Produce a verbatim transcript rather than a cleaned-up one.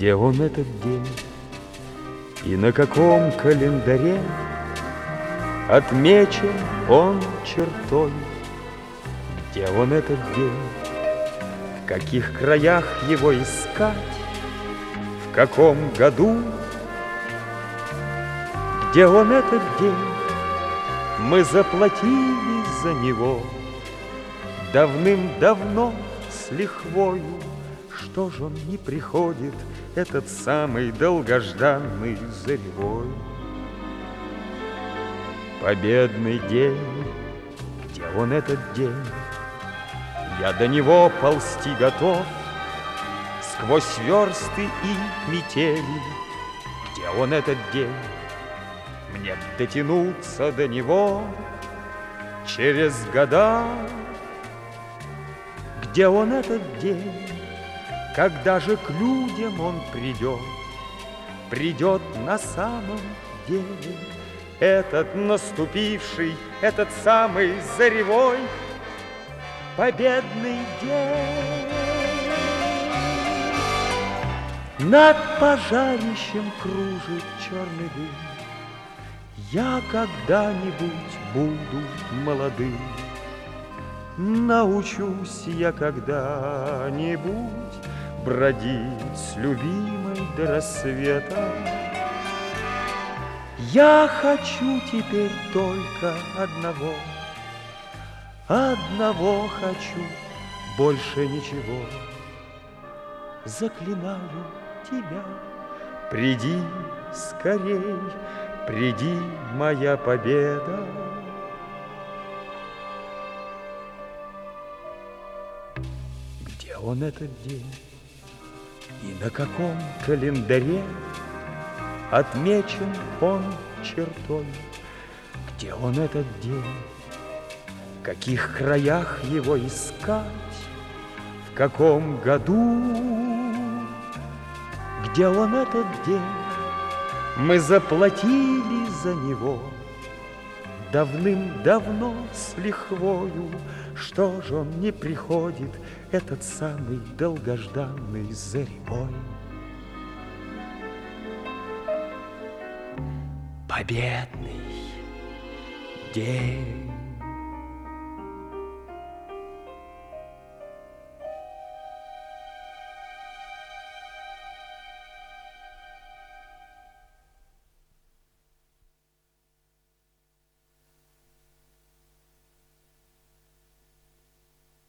Где он этот день и на каком календаре отмечен он чертой? Где он этот день? В каких краях его искать? В каком году? Где он этот день? Мы заплатили за него давным-давно с лихвою. Что ж он не приходит, этот самый долгожданный заревой? Победный день, где он этот день? Я до него ползти готов сквозь версты и метели. Где он этот день? Мне б дотянуться до него через года. Где он этот день? Когда же к людям он придет? Придет на самом деле этот наступивший, этот самый заревой победный день. Над пожарищем кружит черный дым. Я когда-нибудь буду молодым. Научусь я когда-нибудь бродить с любимой до рассвета. Я хочу теперь только одного, одного хочу, больше ничего. Заклинаю тебя, приди скорей, приди, моя победа. Где он этот день и на каком календаре отмечен он чертой? Где он этот день? В каких краях его искать? В каком году? Где он этот день? Мы заплатили за него давным-давно с лихвою. Что ж он не приходит, этот самый долгожданный заревой? Победный день.